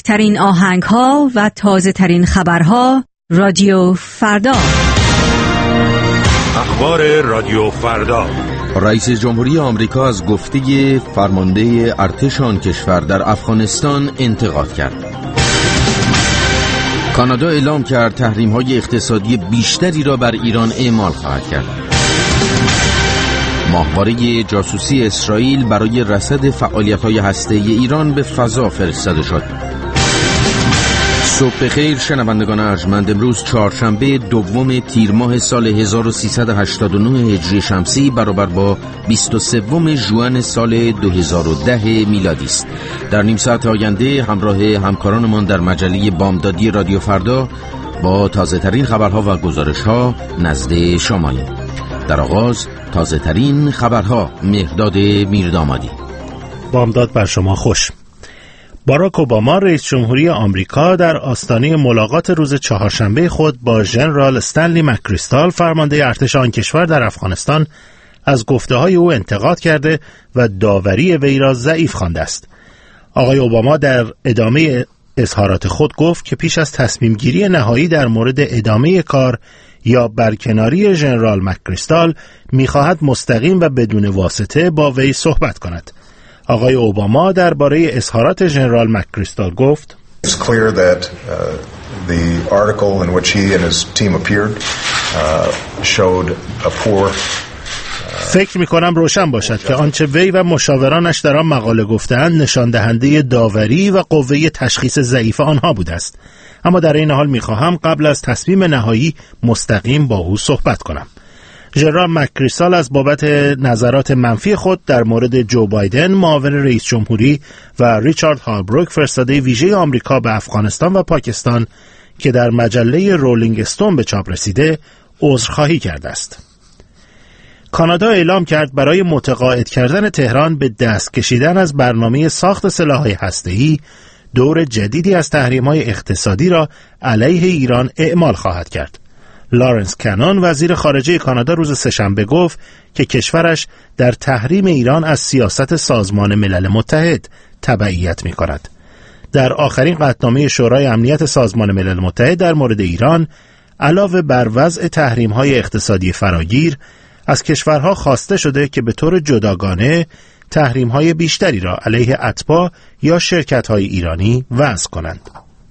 بهترین آهنگ‌ها و تازه‌ترین خبرها. رادیو فردا. اخبار رادیو فردا. رئیس جمهوری آمریکا از گفته فرمانده ارتش آن کشور در افغانستان انتقاد کرد. کانادا اعلام کرد تحریم‌های اقتصادی بیشتری را بر ایران اعمال خواهد کرد. ماهواره جاسوسی اسرائیل برای رصد فعالیت‌های هسته‌ای ایران به فضا فرستاده شد. صبح بخیر شنوندگان ارجمند. امروز چهارشنبه دوم تیر ماه سال 1389 هجری شمسی برابر با 23 ژوئن سال 2010 میلادی است. در نیم ساعت آینده همراه همکارانمان در مجله بامدادی رادیو فردا با تازه ترین خبرها و گزارش‌ها نزد شماییم. در آغاز تازه ترین خبرها. مهرداد میردامادی. بامداد بر شما خوش. باراک اوباما رئیس جمهوری آمریکا در آستانه ملاقات روز چهارشنبه خود با ژنرال استنلی مکریستال فرمانده ارتش آن کشور در افغانستان از گفته‌های او انتقاد کرده و داوری وی را ضعیف خوانده است. آقای اوباما در ادامه اظهارات خود گفت که پیش از تصمیم گیری نهایی در مورد ادامه کار یا برکناری ژنرال مکریستال می‌خواهد مستقیم و بدون واسطه با وی صحبت کند. آقای اوباما درباره اظهارات ژنرال مکریستال گفت: It's clear that the article in which he and his team appeared showed a poor فکر می‌کنم روشن باشد که آنچه وی و مشاورانش در آن مقاله گفتند نشان دهنده داوری و قوه تشخیص ضعیف آنها بوده است. اما در این حال می‌خواهم قبل از تصمیم نهایی مستقیم با او صحبت کنم. ژنرال مکریستال از بابت نظرات منفی خود در مورد جو بایدن معاون رئیس جمهوری و ریچارد هالبروک فرستاده ویژه آمریکا به افغانستان و پاکستان که در مجله رولینگ استون به چاپ رسیده عذرخواهی کرده است. کانادا اعلام کرد برای متقاعد کردن تهران به دست کشیدن از برنامه ساخت سلاح‌های هسته‌ای دور جدیدی از تحریم‌های اقتصادی را علیه ایران اعمال خواهد کرد. لارنس کنون وزیر خارجه کانادا روز سه‌شنبه گفت که کشورش در تحریم ایران از سیاست سازمان ملل متحد تبعیت می‌کند. در آخرین قطعنامه شورای امنیت سازمان ملل متحد در مورد ایران علاوه بر وضع تحریم‌های اقتصادی فراگیر از کشورها خواسته شده که به طور جداگانه تحریم‌های بیشتری را علیه اتباع یا شرکت‌های ایرانی وضع کنند.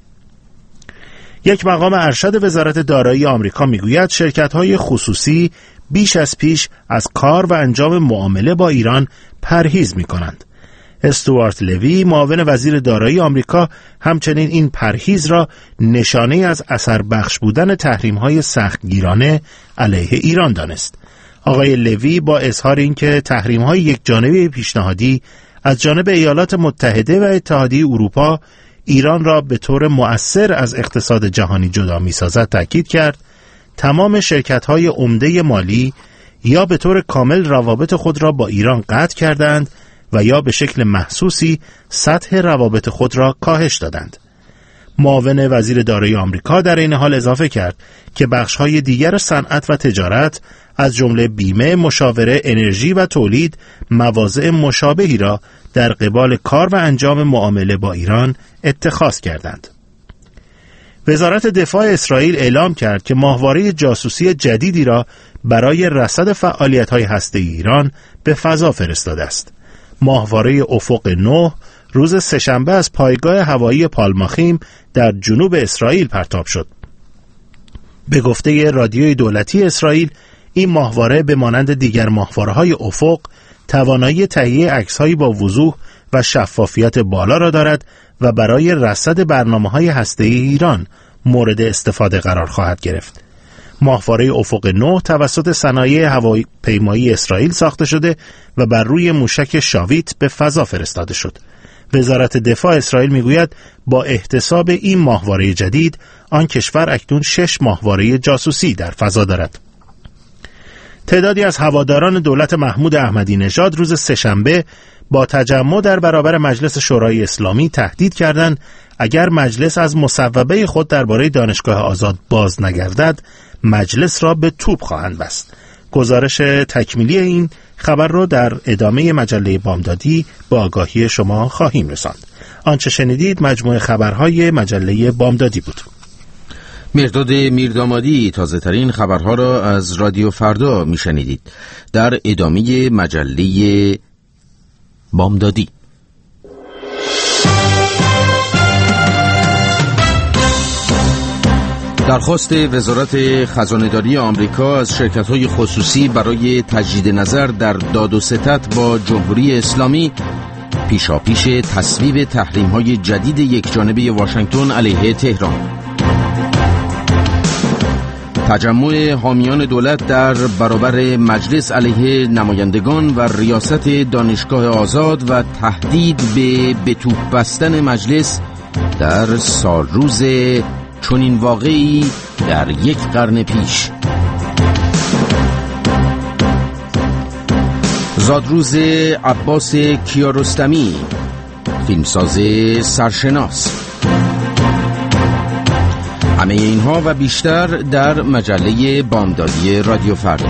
یک مقام ارشد وزارت دارایی آمریکا میگوید شرکت‌های خصوصی بیش از پیش از کار و انجام معامله با ایران پرهیز می‌کنند. استوارت لوی معاون وزیر دارایی آمریکا همچنین این پرهیز را نشانه از اثر بخش بودن تحریم‌های سختگیرانه علیه ایران دانست. آقای لوی با اظهار اینکه تحریم‌های یک جانبه پیشنهادی از جانب ایالات متحده و اتحادیه اروپا ایران را به طور مؤثر از اقتصاد جهانی جدا می‌سازد تاکید کرد تمام شرکت‌های عمده مالی یا به طور کامل روابط خود را با ایران قطع کردند و یا به شکل محسوسی سطح روابط خود را کاهش دادند. معاون وزیر دارایی آمریکا در این حال اضافه کرد که بخش‌های دیگر صنعت و تجارت از جمله بیمه، مشاوره، انرژی و تولید مواضع مشابهی را در قبال کار و انجام معامله با ایران اتخاذ کردند. وزارت دفاع اسرائیل اعلام کرد که ماهواره جاسوسی جدیدی را برای رصد فعالیت‌های هسته‌ای ایران به فضا فرستاده است. ماهواره افق 9 روز سه‌شنبه از پایگاه هوایی پالماخیم در جنوب اسرائیل پرتاب شد. به گفته رادیوی دولتی اسرائیل این ماهواره به مانند دیگر ماهواره‌های افق توانایی تهیه عکس‌هایی با وضوح و شفافیت بالا را دارد و برای رصد برنامه‌های هسته‌ای ایران مورد استفاده قرار خواهد گرفت. ماهواره افق 9 توسط صنایع هواپیمایی اسرائیل ساخته شده و بر روی موشک شاویت به فضا فرستاده شد. وزارت دفاع اسرائیل میگوید با احتساب این ماهواره جدید آن کشور اکنون 6 ماهواره جاسوسی در فضا دارد. تعدادی از هواداران دولت محمود احمدی نژاد روز سه‌شنبه با تجمع در برابر مجلس شورای اسلامی تهدید کردند اگر مجلس از مصوبه خود درباره دانشگاه آزاد باز نگردد مجلس را به توپ خواهند بست. گزارش تکمیلی این خبر را در ادامه مجله بامدادی با آگاهی شما خواهیم رساند. آنچه شنیدید مجموعه خبرهای مجله بامدادی بود. مرداد میردامادی تازه ترین خبرها را از رادیو فردا میشنیدید. در ادامه مجله بامدادی. درخواست وزارت خزانه‌داری آمریکا از شرکت‌های خصوصی برای تجدید نظر در داد و ستد با جمهوری اسلامی پیشاپیش تصویب تحریم‌های جدید یکجانبه واشنگتن علیه تهران. تجمع حامیان دولت در برابر مجلس علیه نمایندگان و ریاست دانشگاه آزاد و تهدید به توپ بستن مجلس در سالروز چنین واقعی در یک قرن پیش. زادروز عباس کیارستمی، فیلمساز سرشناس. همه اینها و بیشتر در مجله بامدادی رادیو فردا.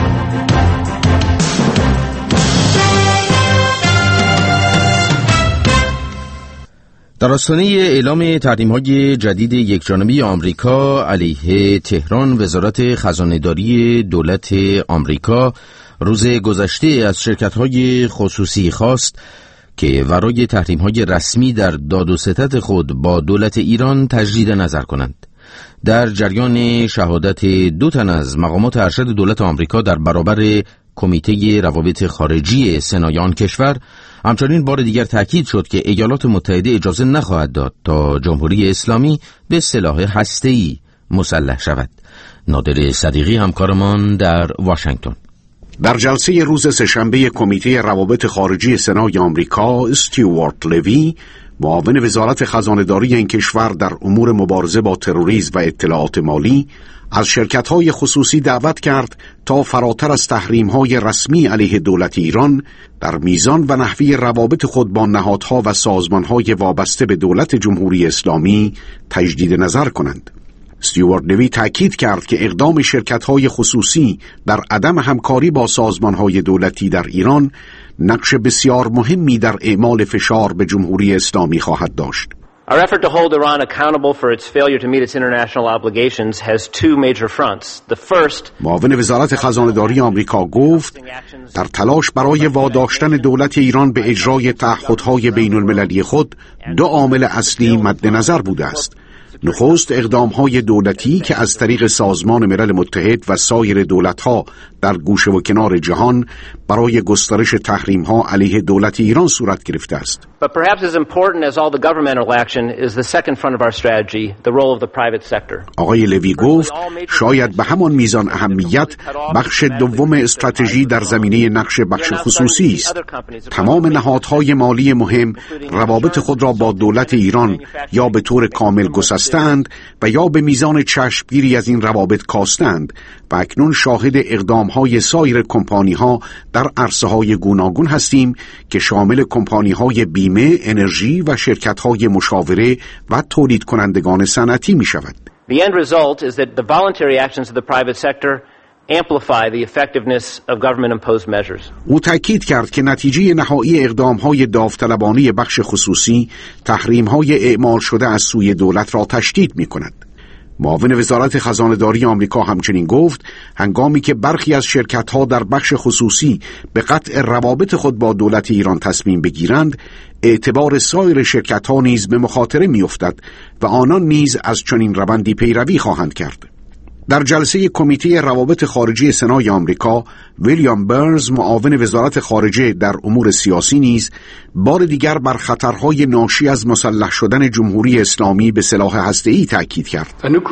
در آستانه اعلام تحریم‌های جدید یکجانبه آمریکا علیه تهران، وزارت خزانه‌داری دولت آمریکا روز گذشته از شرکت‌های خصوصی خواست که ورای تحریم‌های رسمی در داد و ستد خود با دولت ایران تجدید نظر کنند. در جریان شهادت 2 تن از مقامات ارشد دولت آمریکا در برابر کمیته روابط خارجی سنای آن کشور، همچنین بار دیگر تاکید شد که ایالات متحده اجازه نخواهد داد تا جمهوری اسلامی به سلاح هسته‌ای مسلح شود. نادر صدیقی همکارمان در واشنگتن. در جلسه روز سه‌شنبه کمیته روابط خارجی سنای آمریکا، استیوارت لوی، معاون وزارت خزانه‌داری این کشور در امور مبارزه با تروریسم و اطلاعات مالی، از شرکت‌های خصوصی دعوت کرد تا فراتر از تحریم‌های رسمی علیه دولت ایران در میزان و نحوه روابط خود با نهادها و سازمان‌های وابسته به دولت جمهوری اسلامی تجدید نظر کنند. استیوارت لوی تأکید کرد که اقدام شرکت‌های خصوصی در عدم همکاری با سازمان‌های دولتی در ایران نقش بسیار مهمی در اعمال فشار به جمهوری اسلامی خواهد داشت. Our effort to hold Iran accountable for its failure to meet its international obligations has two major fronts. The first, معاون وزارت خزانه‌داری آمریکا گفت در تلاش برای واداشتن دولت ایران به اجرای تعهدهای بین‌المللی خود 2 عامل اصلی مد نظر بوده است. نخست اقدام‌های دولتی که از طریق سازمان ملل متحد و سایر دولت‌ها در گوشه و کنار جهان برای گسترش تحریم‌ها علیه دولت ایران صورت گرفته است. But perhaps as important as all the governmental action is the second front of our strategy, the role of the private sector. آقای لوی گفت شاید به همان میزان اهمیت بخش دوم استراتژی در زمینه نقش بخش خصوصی است. تمام نهادهای مالی مهم روابط خود را با دولت ایران یا به طور کامل گسستند و یا به میزان چشمگیری از این روابط کاستند و اکنون شاهد اقدام‌های سایر کمپانی‌ها در عرصه‌های گوناگون هستیم که شامل کمپانی‌های بیمه، انرژی و شرکت‌های مشاوره و تولید کنندگان صنعتی می‌شود. The end result is that the voluntary actions of the private sector amplify the effectiveness of government-imposed measures. او تأکید کرد که نتیجه نهایی اقدام‌های داوطلبانه بخش خصوصی تحریم‌های اعمال شده از سوی دولت را تشدید می‌کند. معاون وزارت خزانه‌داری آمریکا همچنین گفت هنگامی که برخی از شرکت‌ها در بخش خصوصی به قطع روابط خود با دولت ایران تصمیم بگیرند، اعتبار سایر شرکت‌ها نیز به مخاطره می‌افتد و آنان نیز از چنین روندی پیروی خواهند کرد. در جلسه کمیته روابط خارجی سنای آمریکا، ویلیام برنز معاون وزارت خارجه در امور سیاسی نیز بار دیگر بر خطرهای ناشی از مسلح شدن جمهوری اسلامی به سلاح هسته‌ای تاکید کرد.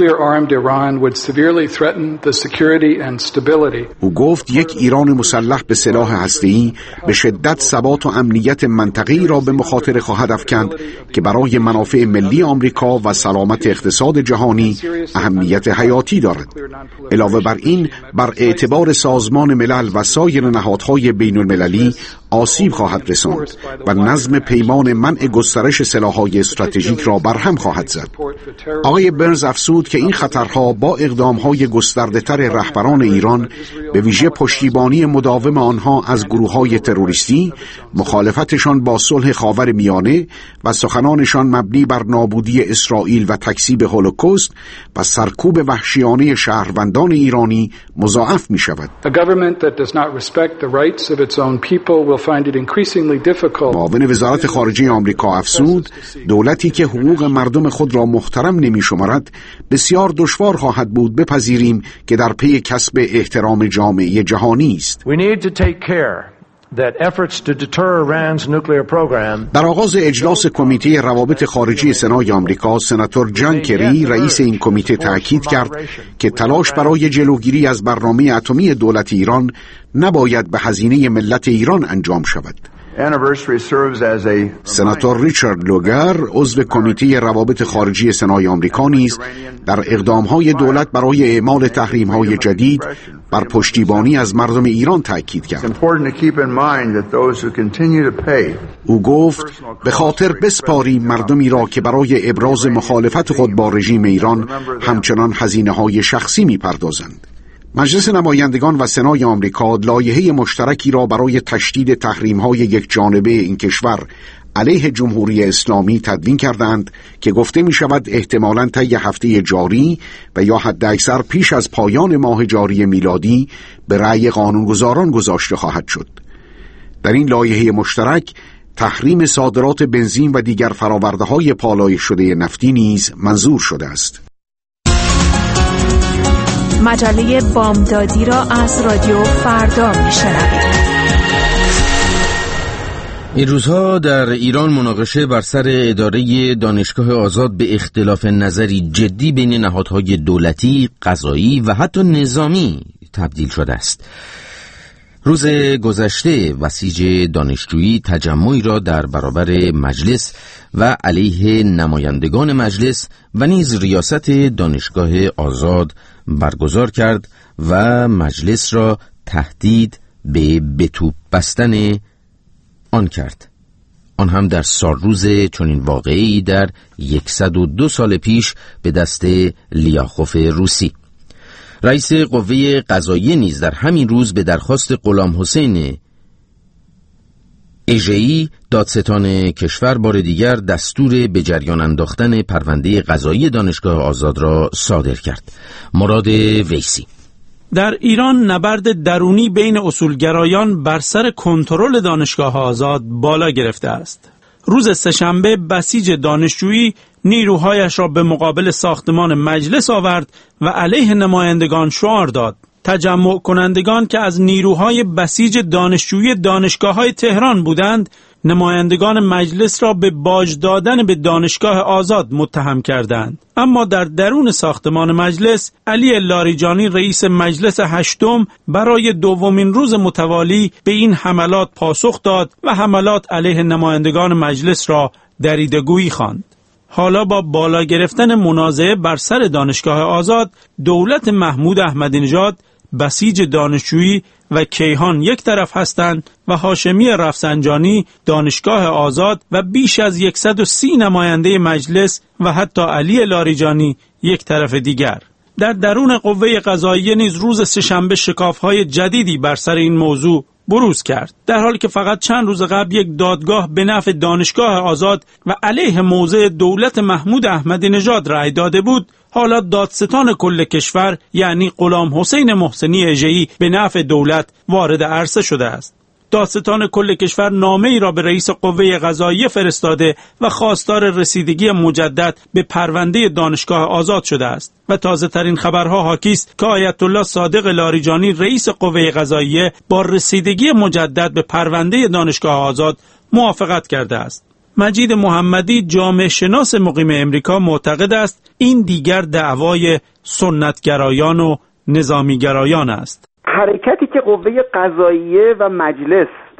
او گفت یک ایران مسلح به سلاح هسته‌ای به شدت ثبات و امنیت منطقه‌ای را به مخاطره خواهد افکند که برای منافع ملی آمریکا و سلامت اقتصاد جهانی اهمیت حیاتی دارد. علاوه بر این، بر اعتبار سازمان ملل و سایر نهادهای بین المللی آسیب خواهد رساند و نظم پیمان منع گسترش سلاح‌های استراتژیک را برهم خواهد زد. آقای برنز افزود که این خطرها با اقدام‌های گسترده‌تر رهبران ایران به ویژه پشتیبانی مداوم آنها از گروه‌های تروریستی، مخالفتشان با صلح خاورمیانه و سخنانشان مبنی بر نابودی اسرائیل و تکذیب هولوکاست و سرکوب وحشیانه شهروندان ایرانی مضاعف می‌شود. معاون وزارت خارجه آمریکا افزود دولتی که حقوق مردم خود را محترم نمی‌شمارد بسیار دشوار خواهد بود بپذیریم که در پی کسب احترام جامعه جهانی است. در آغاز اجلاس کمیته روابط خارجی سنای آمریکا، سناتور جان کری رئیس این کمیته تأکید کرد که تلاش برای جلوگیری از برنامه اتمی دولت ایران نباید به هزینه ملت ایران انجام شود. سناتور ریچارد لوگر عضو کمیته روابط خارجی سنای آمریکا نیز در اقدام‌های دولت برای اعمال تحریم‌های جدید بر پشتیبانی از مردم ایران تأکید کرد. او گفت به خاطر بسپاریم مردمی را که برای ابراز مخالفت خود با رژیم ایران همچنان هزینه‌های شخصی می‌پردازند. مجلس نمایندگان و سنای آمریکا لایحه مشترکی را برای تشدید تحریم‌های یکجانبه این کشور علیه جمهوری اسلامی تدوین کردند که گفته می شود احتمالاً طی هفته جاری و یا حداکثر پیش از پایان ماه جاری میلادی به رأی قانونگذاران گذاشته خواهد شد. در این لایحه مشترک تحریم صادرات بنزین و دیگر فرآورده‌های پالایش شده نفتی نیز منظور شده است. مجله بامدادی را از رادیو فردا میشنوید. این روزها در ایران مناقشه بر سر اداره دانشگاه آزاد به اختلاف نظری جدی بین نهادهای دولتی، قضایی و حتی نظامی تبدیل شده است. روز گذشته بسیج دانشجویی تجمعی را در برابر مجلس و علیه نمایندگان مجلس و نیز ریاست دانشگاه آزاد برگزار کرد و مجلس را تهدید به توپ بستن آن کرد. آن هم در سالروز چنین واقعی در 102 سال پیش به دست لیاخوف روسی. رئیس قوه قضاییه نیز در همین روز به درخواست غلام حسین اژه‌ای دادستان کشور بار دیگر دستور به جریان انداختن پرونده قضایی دانشگاه آزاد را صادر کرد. مراد ویسی: در ایران نبرد درونی بین اصولگرایان بر سر کنترل دانشگاه آزاد بالا گرفته است. روز سه‌شنبه بسیج دانشجویی نیروهایش را به مقابل ساختمان مجلس آورد و علیه نمایندگان شعار داد. تجمع کنندگان که از نیروهای بسیج دانشجویی دانشگاه‌های تهران بودند، نمایندگان مجلس را به باج دادن به دانشگاه آزاد متهم کردند. اما در درون ساختمان مجلس، علی لاریجانی رئیس مجلس هشتم برای دومین روز متوالی به این حملات پاسخ داد و حملات علیه نمایندگان مجلس را دریده‌گویی خواند. حالا با بالا گرفتن منازعه بر سر دانشگاه آزاد، دولت محمود احمدی نژاد، بسیج دانشجویی و کیهان یک طرف هستند و هاشمی رفسنجانی، دانشگاه آزاد و بیش از 130 نماینده مجلس و حتی علی لاریجانی یک طرف دیگر. در درون قوه قضاییه نیز روز سه‌شنبه شکاف‌های جدیدی بر سر این موضوع بروز کرد. در حالی که فقط چند روز قبل یک دادگاه به نفع دانشگاه آزاد و علیه موضع دولت محمود احمدی نژاد رأی داده بود، حالا دادستان کل کشور یعنی غلام حسین محسنی اژه‌ای به نفع دولت وارد عرصه شده است. دادستان کل کشور نامه‌ای را به رئیس قوه قضاییه فرستاده و خواستار رسیدگی مجدد به پرونده دانشگاه آزاد شده است و تازه ترین خبرها حاکی است که آیت الله صادق لاریجانی رئیس قوه قضاییه با رسیدگی مجدد به پرونده دانشگاه آزاد موافقت کرده است. مجید محمدی جامعه شناس مقیم امریکا معتقد است این دیگر دعوای سنتگرایان و نظامیگرایان است. حرکتی که قوه قضاییه و مجلس در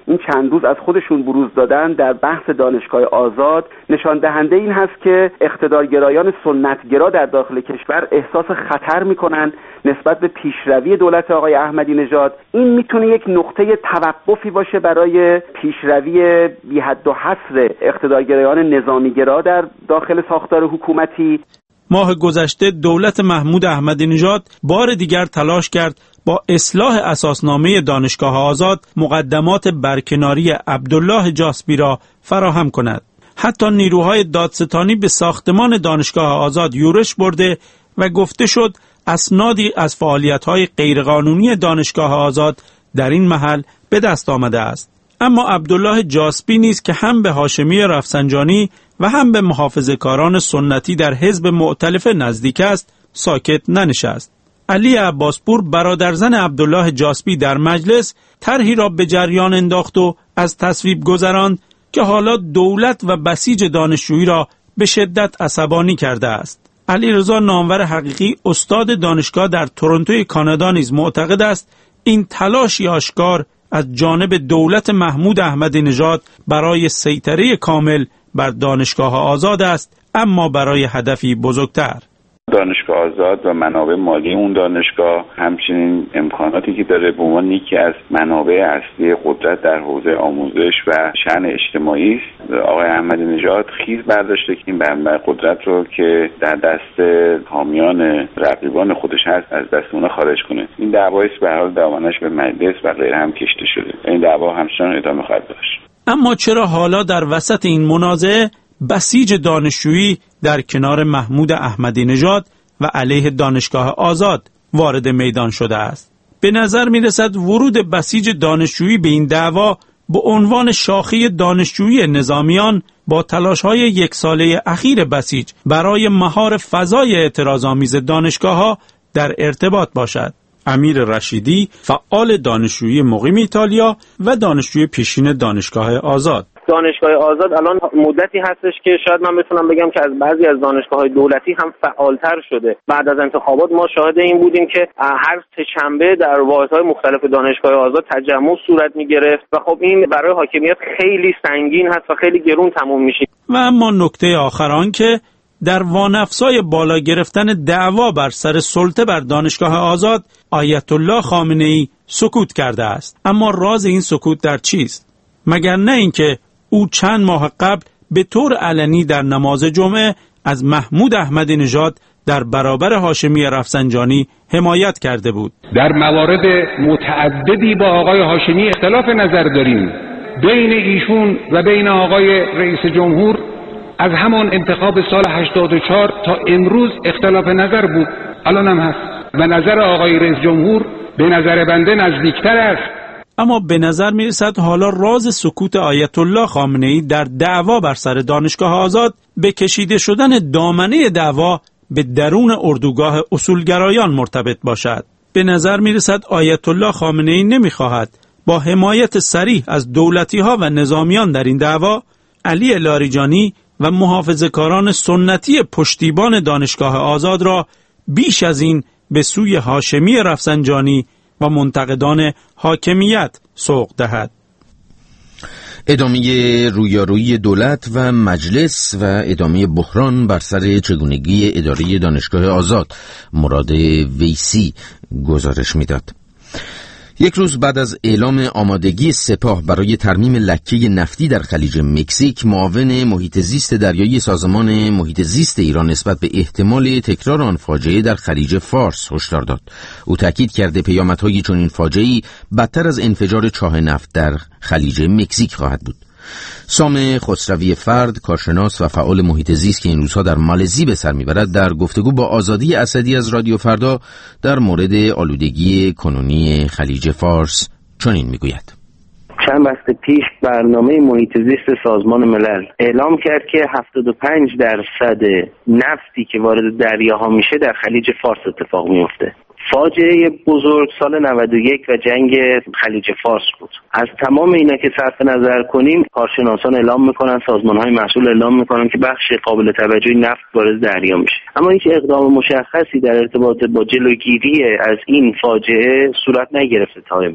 این چند روز از خودشون بروز دادن در بحث دانشگاه آزاد نشان دهنده این هست که اقتدارگرایان سنتگرا در داخل کشور احساس خطر میکنن نسبت به پیشروی دولت آقای احمدی نژاد. این میتونه یک نقطه توقفی باشه برای پیشروی بی حد و حصر اقتدارگرایان نظامیگرا در داخل ساختار حکومتی. ماه گذشته دولت محمود احمدی نژاد بار دیگر تلاش کرد با اصلاح اساسنامه دانشگاه آزاد مقدمات برکناری عبدالله جاسبی را فراهم کند. حتی نیروهای دادستانی به ساختمان دانشگاه آزاد یورش برده و گفته شد اسنادی از فعالیت‌های غیرقانونی دانشگاه آزاد در این محل به دست آمده است. اما عبدالله جاسبی نیز که هم به هاشمی رفسنجانی و هم به محافظه‌کاران سنتی در حزب مؤتلفه نزدیک است، ساکت ننشست. علی عباسپور برادرزن عبدالله جاسبی در مجلس طرحی را به جریان انداخت و از تصویب گذراند که حالا دولت و بسیج دانشجویی را به شدت عصبانی کرده است. علیرضا نامور حقیقی استاد دانشگاه در تورنتوی کانادا نیز معتقد است این تلاشی آشکار از جانب دولت محمود احمدی نژاد برای سیطره کامل بر دانشگاه آزاد است، اما برای هدفی بزرگتر. دانشگاه آزاد و منابع مالی اون دانشگاه همچنین امکاناتی که داره به عنوان یکی از منابع اصلی قدرت در حوزه آموزش و شأن اجتماعی است. آقای احمدی نژاد خیز برداشته که این منبع قدرت رو که در دست حامیان رقیبان خودش هست از دست اونها خارج کنه. این دعوایی است به هر حال دامنش به مجلس و غیره هم کشیده شده. این دعوا همچنان ادامه خواهد داشت. اما چرا حالا در وسط این منازعه بسیج دانشجویی در کنار محمود احمدی نژاد و علیه دانشگاه آزاد وارد میدان شده است؟ به نظر می رسد ورود بسیج دانشجویی به این دعوا به عنوان شاخه دانشجویی نظامیان با تلاش‌های یک ساله اخیر بسیج برای مهار فضای اعتراض‌آمیز دانشگاه‌ها در ارتباط باشد. امیر رشیدی، فعال دانشجویی مقیم ایتالیا و دانشجوی پیشین دانشگاه آزاد: دانشگاه آزاد الان مدتی هستش که شاید من بتونم بگم که از بعضی از دانشگاه‌های دولتی هم فعالتر شده. بعد از انتخابات ما شاهد این بودیم که هر سه‌شنبه در واحدهای مختلف دانشگاه آزاد تجمع صورت می‌گرفت و خب این برای حاکمیت خیلی سنگین هست و خیلی گرون تموم میشه. و اما نکته آخر آن که در وانفسای بالا گرفتن دعوا بر سر سلطه بر دانشگاه آزاد، آیت الله خامنه‌ای سکوت کرده است. اما راز این سکوت در چیست؟ مگر نه اینکه او چند ماه قبل به طور علنی در نماز جمعه از محمود احمدی نژاد در برابر هاشمی رفسنجانی حمایت کرده بود. در موارد متعددی با آقای هاشمی اختلاف نظر داریم. بین ایشون و بین آقای رئیس جمهور از همان انتخاب سال 84 تا امروز اختلاف نظر بود، الان هم هست و نظر آقای رئیس جمهور به نظر بنده نزدیکتر است. اما به نظر می رسد حالا راز سکوت آیت الله خامنه‌ای در دعوا بر سر دانشگاه آزاد به کشیده شدن دامنه دعوا به درون اردوگاه اصولگرایان مرتبط باشد. به نظر می رسد آیت الله خامنه‌ای نمی خواهد با حمایت صریح از دولتی‌ها و نظامیان در این دعوا علی لاریجانی و محافظه‌کاران سنتی پشتیبان دانشگاه آزاد را بیش از این به سوی هاشمی رفسنجانی و منتقدان حاکمیت سوق دهد. ادامه رویارویی دولت و مجلس و ادامه بحران بر سر چگونگی اداره دانشگاه آزاد، مراد ویسی گزارش میداد. یک روز بعد از اعلام آمادگی سپاه برای ترمیم لکه نفتی در خلیج مکزیک، معاون محیط زیست دریایی سازمان محیط زیست ایران نسبت به احتمال تکرار آن فاجعه در خلیج فارس هشدار داد. او تاکید کرده پیامدهای چنین فاجعه‌ای بدتر از انفجار چاه نفت در خلیج مکزیک خواهد بود. سام خسروی فرد، کارشناس و فعال محیط زیست که این روزها در مالزی به سر میبرد، در گفتگو با آزادی اسدی از رادیو فردا در مورد آلودگی کنونی خلیج فارس چنین میگوید: چند وقت پیش برنامه محیط زیست سازمان ملل اعلام کرد که 75% نفتی که وارد دریاها میشه در خلیج فارس اتفاق میفته. فاجعه بزرگ سال 91 و جنگ خلیج فارس بود. از تمام اینا که صرف نظر کنیم، کارشناسان اعلام میکنن، سازمان‌های مسئول اعلام میکنن که بخش قابل توجهی نفت وارد دریا میشه. اما هیچ اقدام مشخصی در ارتباط با جلوگیری از این فاجعه صورت نگرفته تا امروز.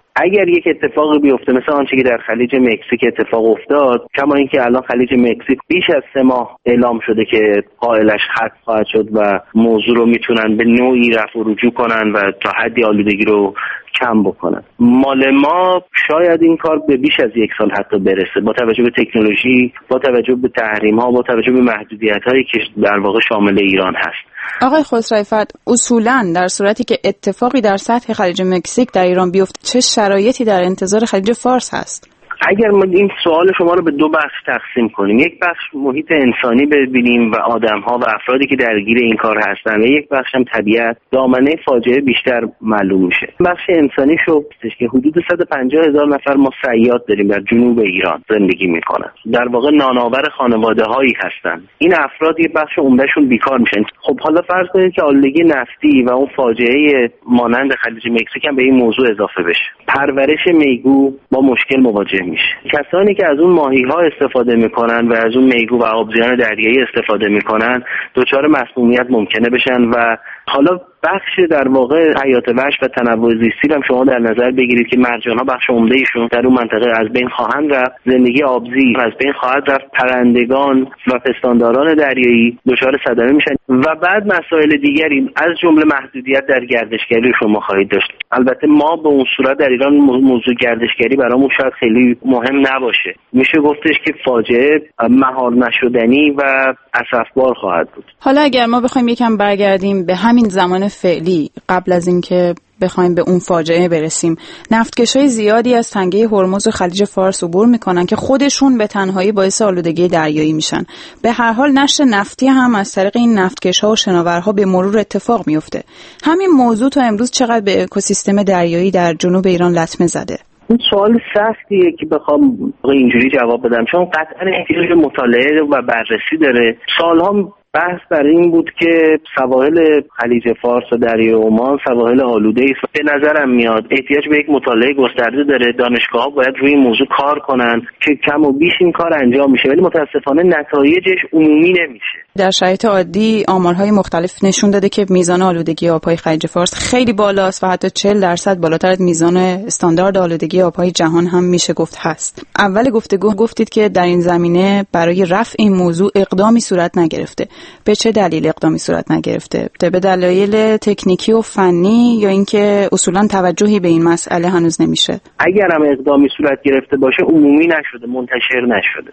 اگر یک اتفاقی بیفته مثل آنچه که در خلیج مکزیک اتفاق افتاد، کما اینکه الان خلیج مکزیک بیش از 3 ماه اعلام شده که قائلش ختم خواهد شد و موضوع رو میتونن به نوعی رفع و رجوع کنن و تا حدی آلودگی رو کم بکنن. مال ما شاید این کار به بیش از 1 سال حتی برسه، با توجه به تکنولوژی، با توجه به تحریم ها، با توجه به محدودیت هایی که در واقع شامل ایران هست. آقای خسروی فرد، اصولاً در صورتی که اتفاقی در سطح خلیج مکزیک در ایران بیفته، چه شرایطی در انتظار خلیج فارس هست؟ اگر ما این سوال شما رو به 2 بخش تقسیم کنیم، یک بخش محیط انسانی ببینیم و آدم‌ها و افرادی که درگیر این کار هستن و یک بخش هم طبیعت، دامنه فاجعه بیشتر معلوم میشه. بخش انسانی شوستش که حدود 150,000 نفر ما صیاد داریم در جنوب ایران زندگی میکنن، در واقع نانآور خانواده‌هایی هستن. این افراد یک بخش عمدهشون بیکار میشن. خب حالا فرض کنید که آلودگی نفتی و اون فاجعه مانند خلیج مکزیک هم به این موضوع اضافه بشه. پرورش میگو با مشکل مواجه میشه. کسانی که از اون ماهی‌ها استفاده میکنن و از اون میگو و آبزیان دریایی استفاده میکنن دچار مسمومیت ممکنه بشن و حالا بخش در واقع حیات وحش و تنوع زیستی هم شما در نظر بگیرید که مرجان‌ها بخش عمده ایشون در اون منطقه از بین خواهند رفت، زندگی آبزی از بین خواهد رفت، پرندگان و پستانداران دریایی دچار صدمه میشن و بعد مسائل دیگری از جمله محدودیت در گردشگری شما خواهید داشت. البته ما به اون صورت در ایران موضوع گردشگری برامون شاید خیلی مهم نباشه، میشه گفتش که فاجعه مهار نشدنی و اسفبار خواهد بود. حالا اگر ما بخوایم یکم برگردیم به همین زمان فعلی قبل از اینکه بخوایم به اون فاجعه برسیم، نفتکشای زیادی از تنگه هرمز و خلیج فارس عبور میکنن که خودشون به تنهایی باعث آلودگی دریایی میشن. به هر حال نشر نفتی هم از طریق این نفتکش‌ها و شناورها به مرور اتفاق میفته. همین موضوع تا امروز چقدر به اکوسیستم دریایی در جنوب ایران لطمه زده؟ این سوال سختیه که بخوام اینجوری جواب بدم، چون قطعا احتیاج مطالعه و بررسی داره. سالها بحث بر این بود که سواحل خلیج فارس و دریای عمان سواحل آلوده است. به نظرم میاد احتیاج به یک مطالعه گسترده داره. دانشگاه‌ها باید روی این موضوع کار کنن که کم و بیش این کار انجام میشه، ولی متاسفانه نتایجش عمومی نمیشه. در شرایط عادی آمارهای مختلف نشون داده که میزان آلودگی آبهای خلیج فارس خیلی بالاست و حتی 40% بالاتر از میزان استاندارد آلودگی آبهای جهان هم میشه گفت هست. اول گفتگو گفتید که در این زمینه برای رفع این موضوع اقدامی صورت نگرفته. به چه دلیل اقدامی صورت نگرفته؟ به دلایل تکنیکی و فنی یا اینکه اصولا توجهی به این مسئله هنوز نمیشه؟ اگر هم اقدامی صورت گرفته باشه عمومی نشده، منتشر نشده.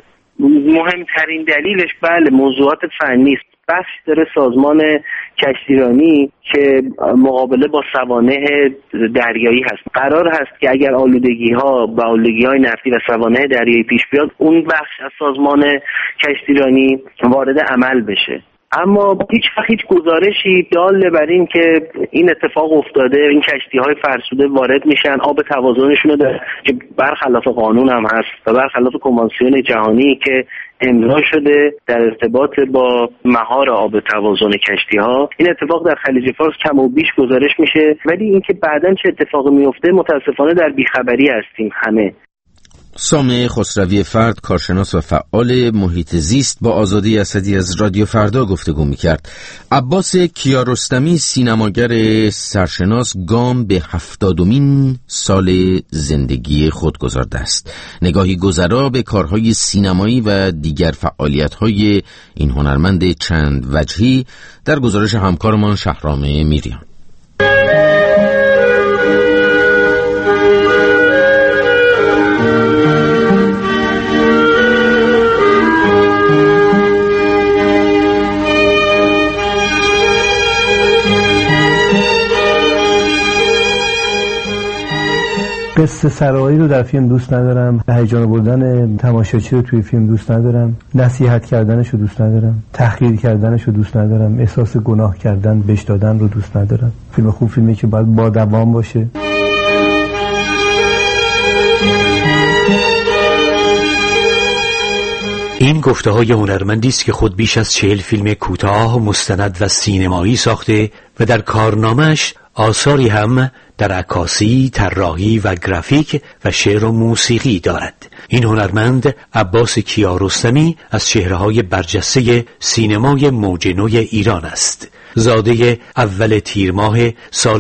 مهمترین دلیلش بله موضوعات فنی است. بخش داره سازمان کشتیرانی که مقابله با سوانح دریایی هست. قرار هست که اگر آلودگی‌ها و آلودگی‌های نفتی و سوانح دریایی پیش بیاد، اون بخش از سازمان کشتیرانی وارد عمل بشه. اما هیچ گزارشی دال بر این که این اتفاق افتاده، این کشتی‌های فرسوده وارد میشن، آب توازنشون رو داره که برخلاف قانون هم هست و برخلاف کنوانسیون جهانی که امضا شده در ارتباط با مهار آب توازن کشتی‌ها. این اتفاق در خلیج فارس کم و بیش گزارش میشه، ولی اینکه بعداً چه اتفاقی میفته متاسفانه در بیخبری هستیم همه. سامع خسروی فرد، کارشناس و فعال محیط زیست، با آزادی اسدی از رادیو فردا گفتگو می‌کرد. عباس کیارستمی، سینماگر سرشناس، گام به 70مین سال زندگی خود گذارده است. نگاهی گذرا به کارهای سینمایی و دیگر فعالیت‌های این هنرمند چند وجهی در گزارش همکارمان شهرام میریان. قصه سرایی رو در فیلم دوست ندارم، هیجان بردن تماشاچی رو توی فیلم دوست ندارم، نصیحت کردنش رو دوست ندارم، تحقیر کردنش رو دوست ندارم، احساس گناه کردن، بش دادن رو دوست ندارم. فیلم خوب فیلمی که باید با دوام باشه. این گفته‌های هنرمندی است که خود بیش از 40 فیلم کوتاه، مستند و سینمایی ساخته و در کارنامه‌اش آثاری هم در عکاسی، طراحی و گرافیک و شعر و موسیقی دارد. این هنرمند عباس کیارستمی از چهره‌های برجسته سینمای موج نو ایران است. زاده اول تیر ماه سال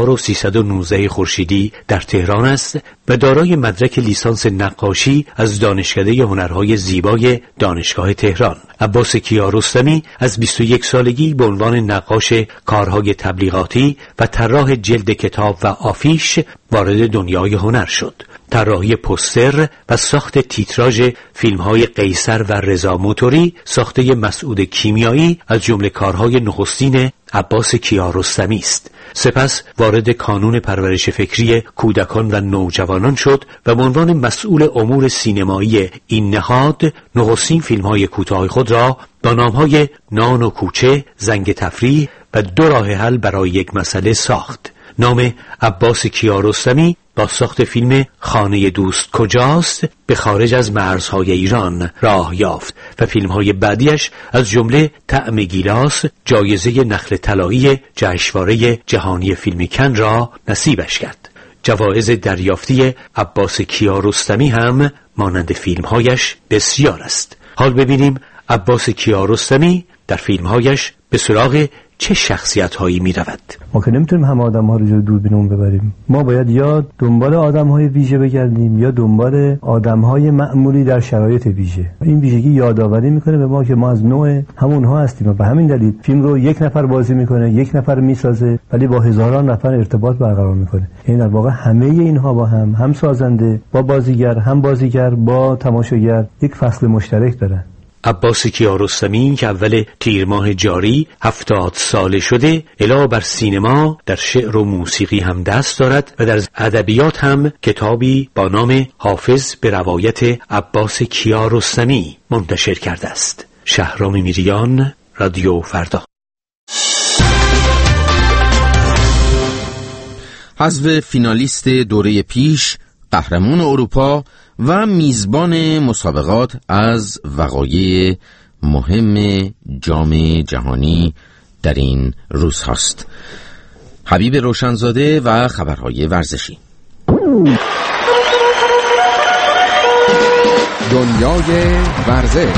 1319 خورشیدی در تهران است و دارای مدرک لیسانس نقاشی از دانشکده هنرهای زیبای دانشگاه تهران. عباس کیارستمی از 21 سالگی به عنوان نقاش کارهای تبلیغاتی و طراح جلد کتاب و آفیش وارد دنیای هنر شد. طراحی پوستر و ساخت تیتراژ فیلم‌های قیصر و رضا موتوری، ساخته مسعود کیمیایی از جمله کارهای نخستین عباس کیارستمی است. سپس وارد کانون پرورش فکری کودکان و نوجوانان شد و به عنوان مسئول امور سینمایی این نهاد نخستین فیلم‌های کوتاه خود را با نام‌های نان و کوچه، زنگ تفریح و دو راه حل برای یک مسئله ساخت. نام عباس کیارستمی با ساخت فیلم خانه دوست کجاست به خارج از مرزهای ایران راه یافت و فیلم‌های بعدیش از جمله طعم گیلاس جایزه نخل طلایی جشنواره جهانی فیلم کن را نصیبش کرد. جوایز دریافتی عباس کیارستمی هم مانند فیلم‌هایش بسیار است. حال ببینیم عباس کیارستمی در فیلم‌هایش به سراغ چه شخصیت‌هایی می‌رود. ما که نمیتونیم همه آدم‌ها رو جلوی دوربینمون ببریم. ما باید یا دنبال آدم‌های ویژه بگردیم یا دنبال آدم‌های معمولی در شرایط ویژه. این ویژگی یادآوری می‌کنه به ما که ما از نوع همون‌ها هستیم و به همین دلیل فیلم رو یک نفر بازی می‌کنه، یک نفر می‌سازه ولی با هزاران نفر ارتباط برقرار می‌کنه. این در واقع همه اینها با هم سازنده، با بازیگر، هم بازیگر با تماشاگر یک فصل مشترک دارن. عباس کیارستمی که اول تیر ماه جاری 70 ساله شده، علاوه بر سینما در شعر و موسیقی هم دست دارد و در ادبیات هم کتابی با نام حافظ به روایت عباس کیارستمی منتشر کرده است. شهرام میریان، رادیو فردا. حذف فینالیست دوره پیش، قهرمان اروپا و میزبان مسابقات از وقایع مهم جام جهانی در این روز هست. حبیب روشنزاده و خبرهای ورزشی. دنیای ورزش.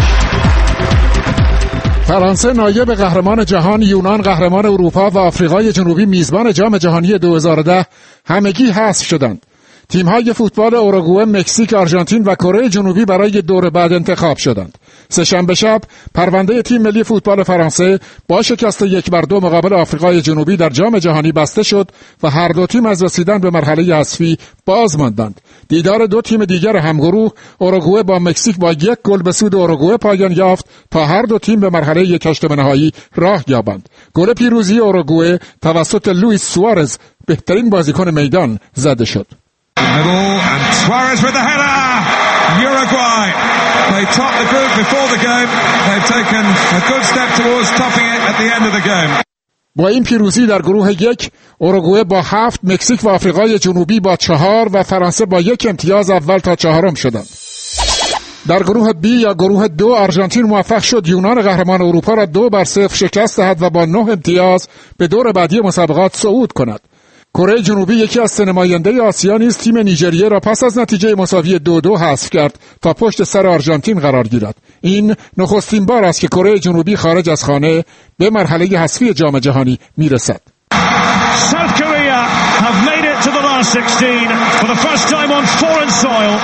فرانسه نایب قهرمان جهان، یونان قهرمان اروپا و آفریقای جنوبی میزبان جام جهانی 2010 همگی حذف شدند. تیم‌های فوتبال اوروگوئه، مکزیک، آرژانتین و کره جنوبی برای دور بعد انتخاب شدند. سه‌شنبه شب پرونده تیم ملی فوتبال فرانسه با شکست 1-2 مقابل آفریقای جنوبی در جام جهانی بسته شد و هر دو تیم از رسیدن به مرحله حذفی باز ماندند. دیدار دو تیم دیگر همگروه اوروگوئه با مکزیک با 1 گل به سود اوروگوئه پایان یافت تا هر دو تیم به مرحله 1/8 نهایی راه یابند. گل پیروزی اوروگوئه توسط لوئیس سوارز، بهترین بازیکن میدان، زده شد. Middle and Suarez with the header. Uruguay. They topped the group before the game. They've taken a good step towards topping it at the end of the game. با این پیروزی در گروه 1 اوروگوئه با 7، مکزیک و آفریقای جنوبی با 4 و فرانسه با 1 امتیاز اول تا 4 شدند. در گروه B یا گروه 2 آرژانتین موفق شد یونان قهرمان اروپا را 2-0 شکست دهد و با 9 امتیاز به دور بعدی مسابقات صعود کند. کره جنوبی یکی از سه نماینده آسیا نیز تیم نیجریه را پس از نتیجه مساوی 2-2 حذف کرد تا پشت سر آرژانتین قرار گیرد. این نخستین بار است که کره جنوبی خارج از خانه به مرحله حذفی جام جهانی میرسد. South Korea have made it to the last 16 for the first time on foreign soil.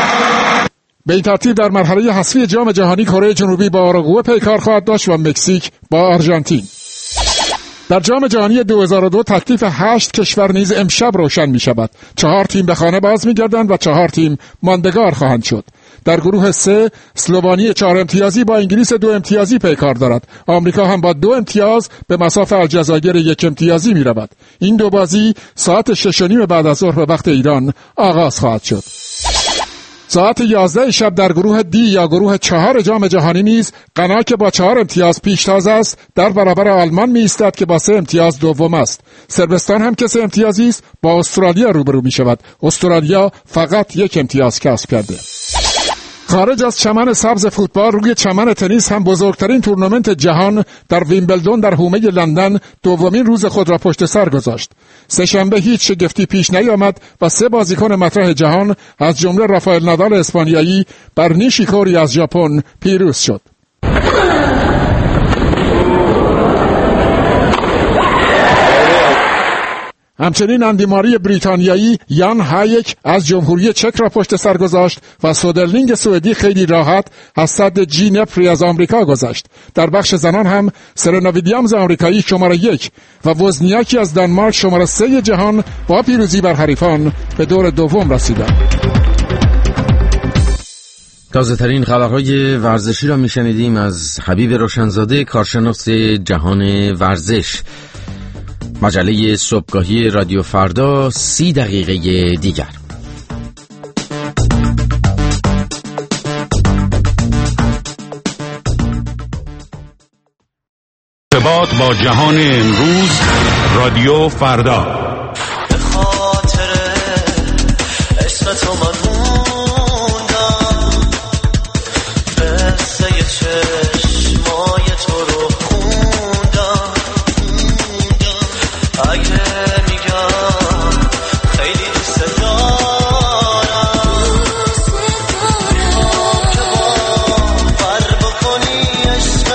به این ترتیب در مرحله حذفی جام جهانی کره جنوبی با اوروگوئه پیکار خواهد داشت و مکزیک با آرژانتین. در جام جهانی 2002 تکلیف 8 کشور نیز امشب روشن می شود. 4 تیم به خانه باز می گردند و 4 تیم ماندگار خواهند شد. در گروه 3 اسلوونی 4 امتیازی با انگلیس 2 امتیازی پیکار دارد. آمریکا هم با 2 امتیاز به مساف الجزایر 1 امتیازی می رود. این دو بازی ساعت 6:30 بعد از ظهر به وقت ایران آغاز خواهد شد. ساعت 11 شب در گروه دی یا گروه 4 جام جهانی نیز غنا که با 4 امتیاز پیشتاز است در برابر آلمان می ایستد که با 3 امتیاز دوم است. صربستان هم که 3 امتیازی است با استرالیا روبرو می شود. استرالیا فقط 1 امتیاز کسب کرده. خارج از چمن سبز فوتبال، روی چمن تنیس هم بزرگترین تورنمنت جهان در ویمبلدون در حومه لندن دومین روز خود را پشت سر گذاشت. سه‌شنبه هیچ شگفتی پیش نیامد و 3 بازیکن مطرح جهان از جمله رافائل نادال اسپانیایی بر نیشیکوری از ژاپن پیروز شد. همچنین اندی ماری بریتانیایی یان هایک از جمهوری چک را پشت سر گذاشت و سودرلینگ سوئدی خیلی راحت از صد جی نپری از آمریکا گذشت. در بخش زنان هم سرنا ویلیامز آمریکایی شماره 1 و وزنیاکی از دانمارک شماره 3 جهان با پیروزی بر حریفان به دور دوم رسیدند. تازه ترین خبرهای ورزشی را میشنیدیم از حبیب روشنزاده، کارشناس جهان ورزش. مجله صبحگاهی رادیو فردا 30 دقیقه دیگر. ارتباط با جهان امروز، رادیو فردا. به خاطر عشق تو من موندم، قصه چشمای تو رو خوندم. اگه میگم خیلی دوست دارم، که باور بکنی عشق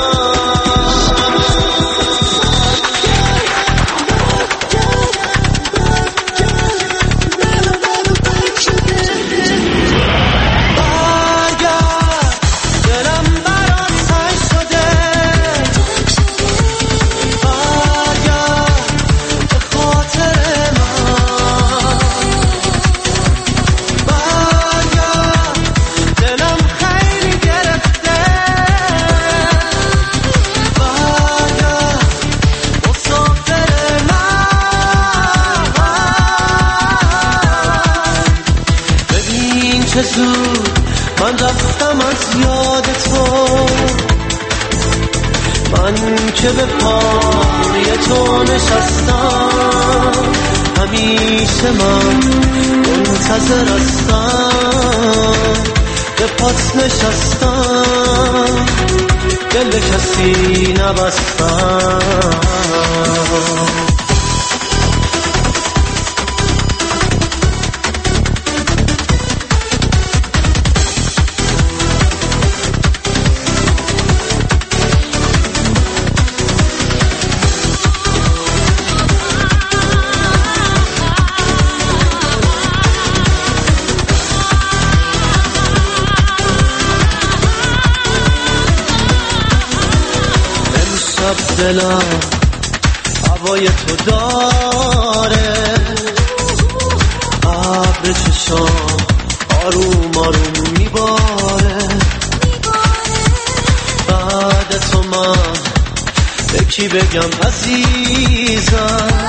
من رفتم از یاد تو، من که به پای تو نشستم، همیشه من منتظر هستم، به پات نشستم، دل کسی نبستم. دلم هوای تو داره، ابر چشام آروم آروم میباره، بعد تو من به کی بگم عزیزم،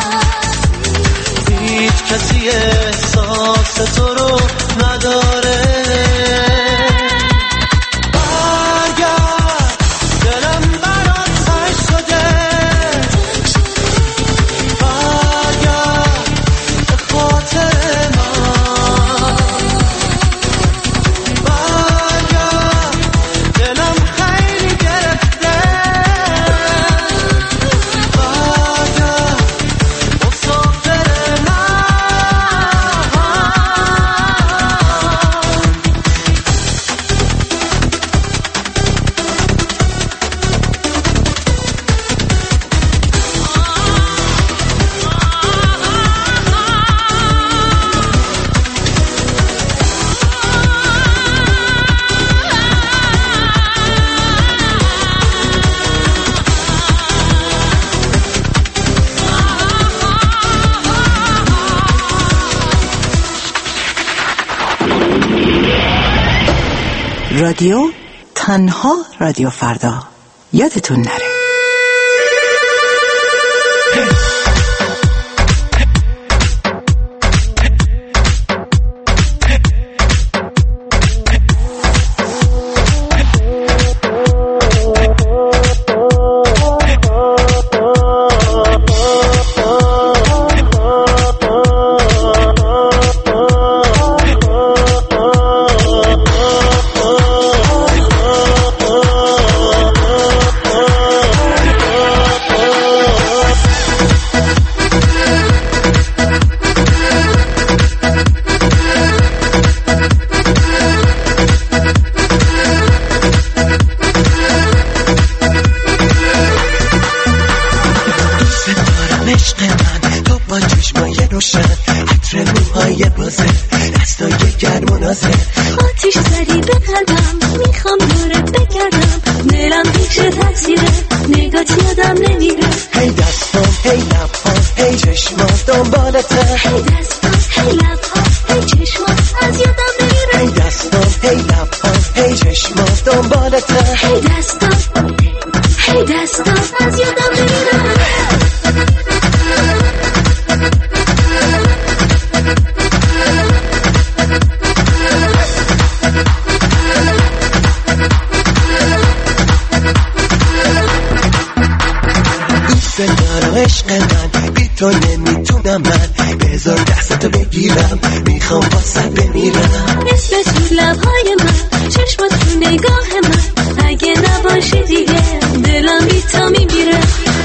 هیچ کسی احساس تو رو نداره. رادیو تنها رادیو فردا، یادتون نره. باشن، عطر موهای بازه، دستای گرم و نازه. آتیش زدی به قلبم، میخوام دورت بگردم، دلم پیش تقصیره، نگات یادم نمیره. هی دستام، هی لبهام، هی چشمات دنبالته. هی دستام، هی لبهام، هی چشمات از یادم نمیره. هی دستام، هی لبهام، هی چشمات دنبالته. هی دستام، هی دستام از یادم نمیره. دارم عشق من، بی تو نمیتونم من، بذار دستتو بگیرم، میخوام واسه بمیرم. اسمت رو لبهای من، چشمات رو نگاه من، اگه نباشی دیگه دلم بی تو میمیره.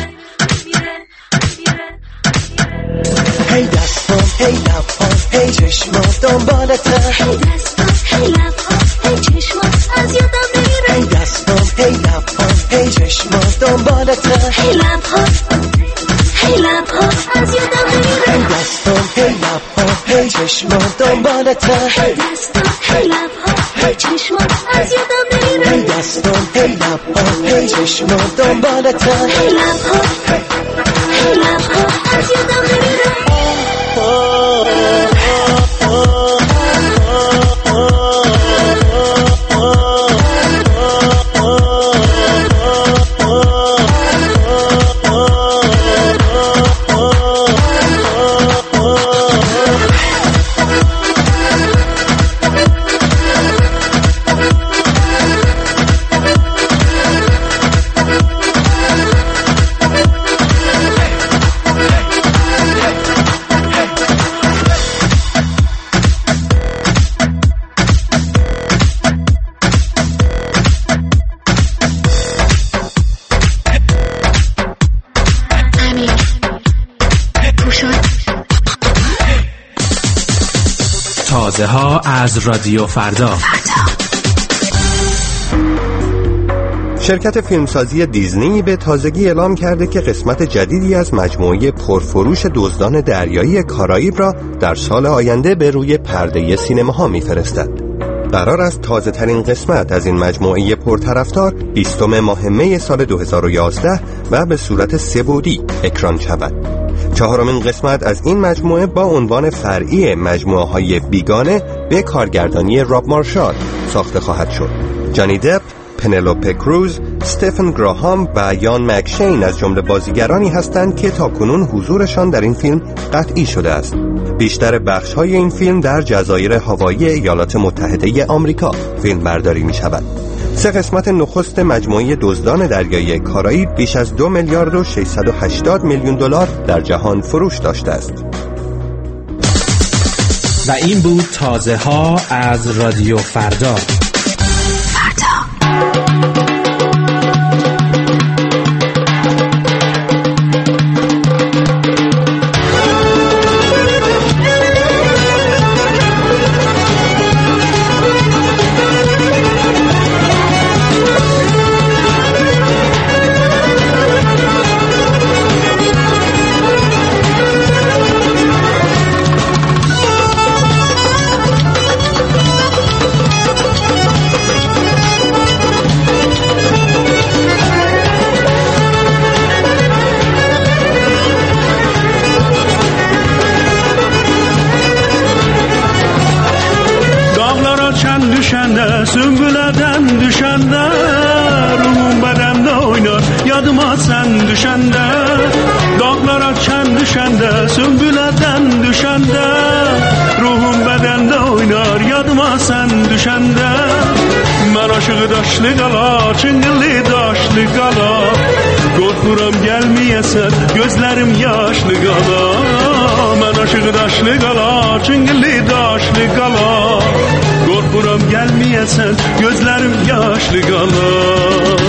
هی دستام، هی لبهام، هی چشمات دنبالته. هی دستام، هی لبهام، هی چشمات از یادم نمیره. هی دستام، هی لبهام، هی چشمات دنبالته. هی لبهام، هی لبهام از یادم نمیره. هی دستام، هی لبهام، هی چشمات دنبالته. هی دستام، هی لبهام، هی چشمات از یادم نمیره. هی دستام، هی لبهام، هی چشمات دنبالته. هی لبهام، هی لبهام از یادم نمیره. تازه ها از رادیو فردا. شرکت فیلمسازی دیزنی به تازگی اعلام کرده که قسمت جدیدی از مجموعه پرفروش دزدان دریایی کارائیب را در سال آینده به روی پرده سینماها می‌فرستد. قرار است تازه ترین قسمت از این مجموعه پرطرفدار 20 ماه می سال 2011 و به صورت سه‌بعدی اکران شود. چهارمین قسمت از این مجموعه با عنوان فرعی مجموعه‌های بیگانه به کارگردانی راب مارشال ساخته خواهد شد. جانی دپ، پنلوپه کروز، استفن گراهام و یان مکشین از جمله بازیگرانی هستند که تاکنون حضورشان در این فیلم قطعی شده است. بیشتر بخش‌های این فیلم در جزایر هاوایی ایالات متحده آمریکا فیلم برداری می‌شود. 3 قسمت نخست مجموعه دزدان دریایی کارائیب بیش از 2 میلیارد و 680 میلیون دلار در جهان فروش داشته است. و این بود تازه ها از رادیو فردا. Sümbüleden düşende ruhum bedende oynar yadıma sen düşende dağlara çen düşende sümbüleden düşende ruhum bedende oynar yadıma sen düşende ben aşığı daşlı qala çıngıllı daşlı qala korkuram gelmeyesen gözlerim yaşlı qala ben aşığı daşlı qala çıngıllı daşlı qala korkuram gelmeyesen gözlerim yaşlı qalar.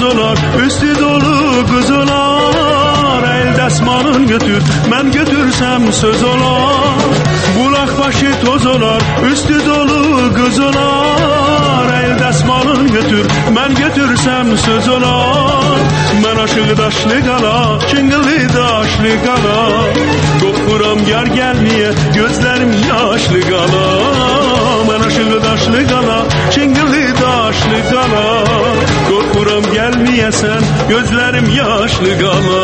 olar, üstü dolu kız olar. El dəsmalın götür, mən götürsəm söz olar. Bulaq başı toz olar, üstü dolu kız olar. El dəsmalın götür, mən götürsəm söz olar. Mən aşığı daşlı qala, çingili daşlı qala. Qoxuram yar gəlməyə, gözlərim yaşlı qala. Mən aşığı daşlı qala, çingili daşlı qala. Qorxuram gəlməyəsən, gözlərim yaşlı qala.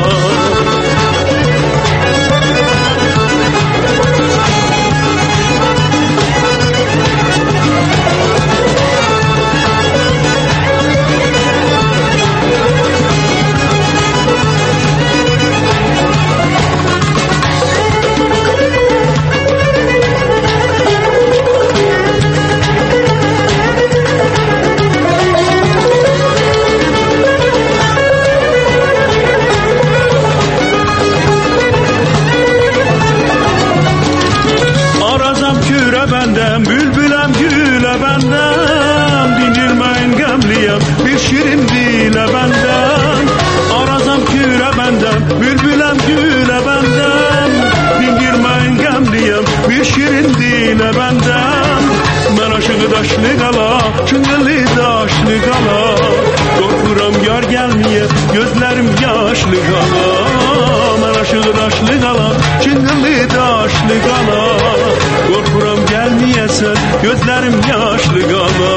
Bülbüləm gülə bəndəm, dindirməyin qəmliyəm, bir şirin dilə bəndəm. Arazam kürə bəndəm, bülbüləm gülə bəndəm, dindirməyin qəmliyəm, bir şirin dilə bəndəm. Mən aşığı daşlı qala, çingili daşlı qala. Qorxuram yar gəlməyə, gözlərim yaşlı qala. Mən aşığı daşlı qala, çingili daşlı qala. Qorxuram gəlməyəsən, gözlərim yaşlı qala.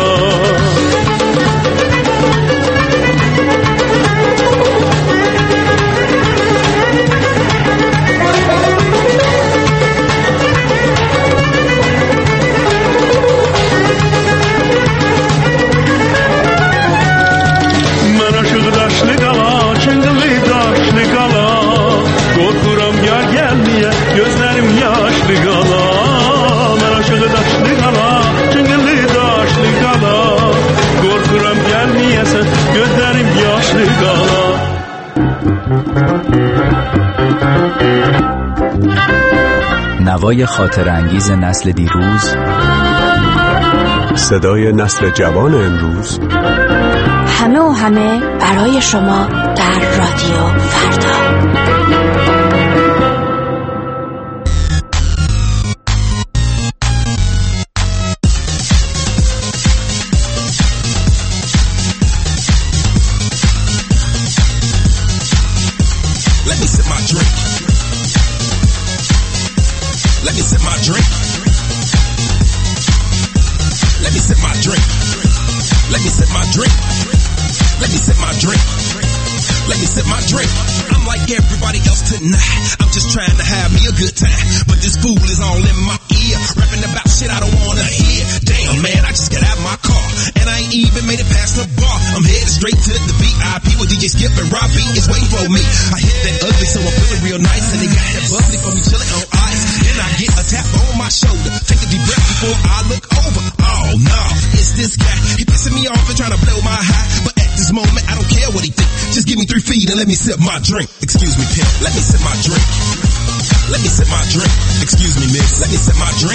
Mən aşığı daşlı qala, çingili daşlı qala. Qorxuram yar gəlməyə, gözlərim yaşlı qala. Daşlı qala, çingili daşlı qala. Qorxuram gəlməyəsən, gözlərim yaşlı qala. نوای خاطر انگیز نسل دیروز، صدای نسل جوان امروز، همه و همه برای شما در رادیو فردا. I'm just trying to have me a good time, but this fool is all in my ear, rapping about shit I don't wanna hear. Damn man, I just got out my car, and I ain't even made it past the bar. I'm headed straight to the VIP with DJ Skip and Robbie is waiting for me. I hit that ugly, so I'm feeling real nice, and they got that bubbly for me chilling on ice. Then I get a tap on my shoulder, take a deep breath before I look over. Oh no, it's this guy. He pissing me off and trying to blow my high, but at this moment I don't care what he think. Just give me 3 feet and let me sip my drink. Excuse me, pimp, let me sip my drink. Let me sip my drink. Excuse me, miss, let me sip my drink.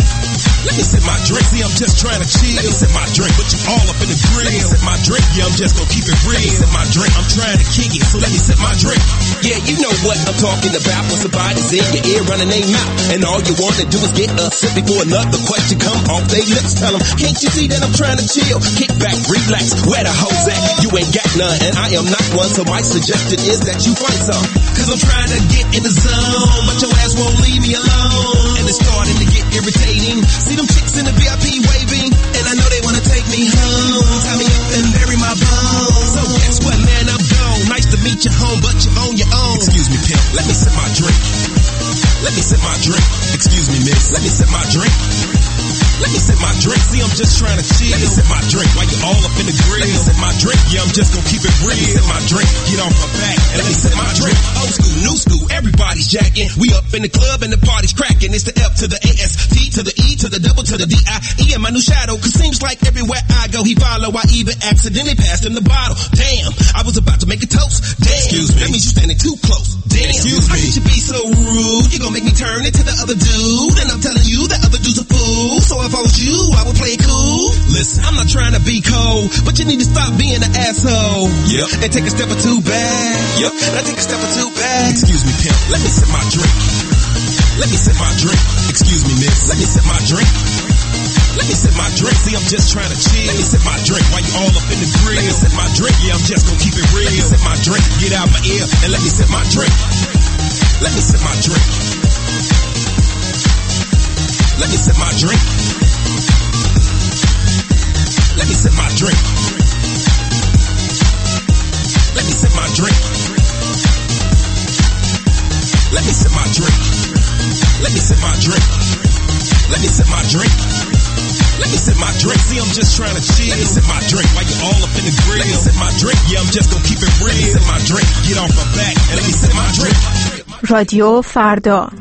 Let me sip my drink. See, I'm just trying to chill. Let me sip my drink, but you all up in the grill. Let me sip my drink. Yeah, I'm just gonna keep it real. Let me sip my drink. I'm trying to kick it, so let me sip my drink. Yeah, you know what I'm talking about. When somebody's in your ear running their mouth, and all you wanna do is get a sip before another question come off their lips. Tell them, can't you see that I'm trying to chill? Kick back, relax, where the hoes at? You ain't got none, and I am not one, so my suggestion is that you find some. Cause I'm trying to get in the zone, but your ass won't leave me alone. And it's starting to get irritating. See them chicks in the VIP waving, and I know they wanna take me home. Tie me up and bury my bones. So guess what, man, I'm gone. Nice to meet you home, but you're on your own. Excuse me, pimp, let me sip my drink. Let me sip my drink. Excuse me, miss, let me sip my drink. Let me sip my drink. See, I'm just trying to chill. Let me sip my drink while you're all up in the grill. Let me sip my drink. Yeah, I'm just gonna keep it real. Let me sip my drink. Get off my back and let me sip my drink. Old school, new school, everybody's jacking. We up in the club and the party's cracking. It's the F to the A-S, T to the E to the double to the D-I-E and my new shadow. Cause seems like everywhere I go, he follow. I even accidentally passed him the bottle. Damn, I was about to make a toast. Damn, excuse me. That means you standing too close. Damn, excuse me. How could you be so rude? You gonna make me turn into the other dude? And I'm telling you, that other dude's a fool. fool. So if I was you, I would play cool. Listen, I'm not trying to be cold, but you need to stop being an asshole. Yep. And take a step or two back. Yep. Now take a step or two back. Excuse me, pimp. Let me sip my drink. Let me sip my drink. Excuse me, miss. Let me sip my drink. Let me sip my drink. See, I'm just trying to chill. Let me sip my drink while you all up in the grill. Let me sip my drink. Yeah, I'm just gonna keep it real. Let me sip my drink. Get out my ear and let me sip my drink. Let me sip my drink. Let me sip my drink. Let me sip my drink. Let me sip my drink. Let me sip my drink. Let me sip my drink. Let me sip my drink. Let me sip my drink. See, I'm just trying to chill. Let me sip my drink while you all up in the grill. Let me sip my drink. Yeah, I'm just gonna keep it real. Let me sip my drink. Get off my back and let me sip my drink. رادیو فردا.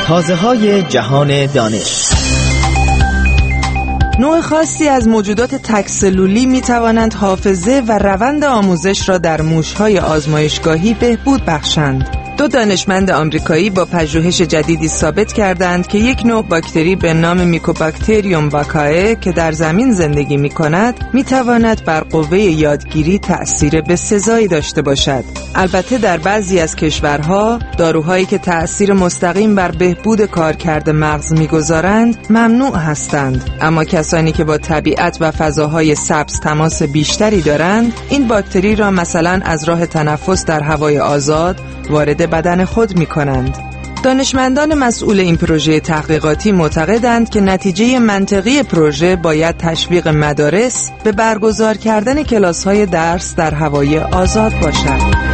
تازه‌های جهان دانش. نوع خاصی از موجودات تک‌سلولی می‌توانند حافظه و روند آموزش را در موش‌های آزمایشگاهی بهبود بخشند. 2 دانشمند آمریکایی با پژوهش جدیدی ثابت کردند که یک نوع باکتری به نام میکوباکتریوم واکائه که در زمین زندگی می‌کند، می‌تواند بر قوه یادگیری تأثیر بسزایی داشته باشد. البته در بعضی از کشورها داروهایی که تأثیر مستقیم بر بهبود کارکرد مغز می‌گذارند ممنوع هستند، اما کسانی که با طبیعت و فضاهای سبز تماس بیشتری دارند، این باکتری را مثلا از راه تنفس در هوای آزاد وارد بدن خود می کنند. دانشمندان مسئول این پروژه تحقیقاتی معتقدند که نتیجه منطقی پروژه باید تشویق مدارس به برگزار کردن کلاس‌های درس در هوای آزاد باشد.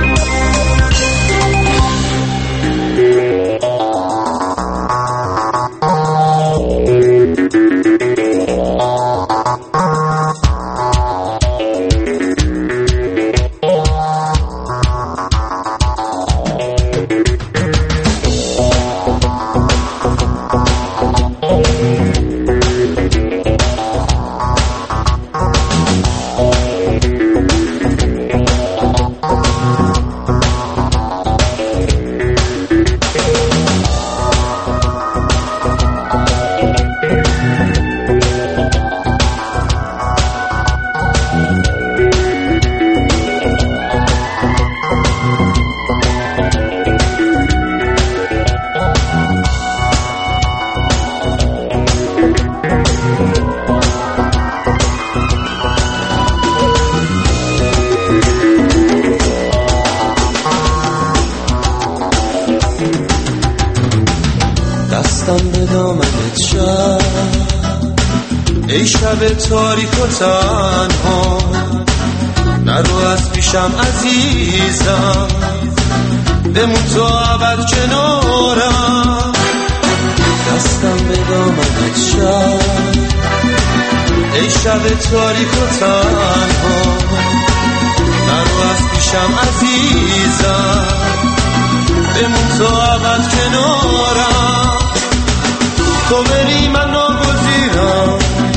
ای شب تاریک و تنها نرو از پیشم عزیزم، بمون تو ابد کنارم، دستم به دامنت شب. ای شب تاریک و تنها نرو از پیشم عزیزم، بمون تو ابد کنارم، تو بری من ناگزیرم،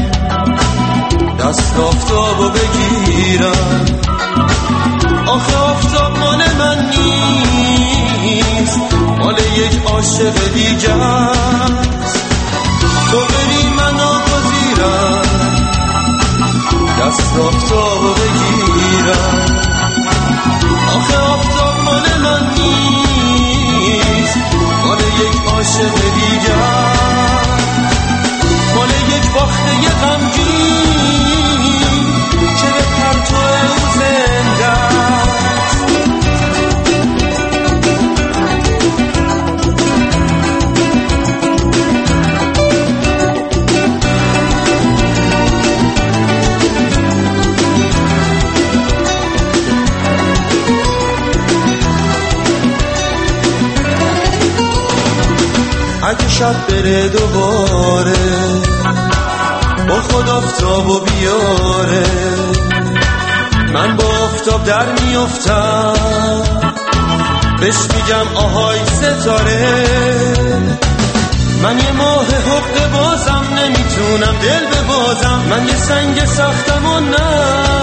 دست آفتابو بگیرم، آخه آفتاب مال من نیست، مال یک عاشق دیگه است. تو بری من ناگزیرم، دست آفتابو بگیرم، آخه آفتاب مال من نیست، مال یک عاشق دیگه است، مال یک باخته غمگین که به پرتو او زنده است. اگه شب بره دوباره با خود آفتابو بیاره، من با آفتاب در میافتم، بهش میگم آهای ستاره، من یه ماه حق بازم، نمیتونم دل ببازم، من یه سنگ سختم و نه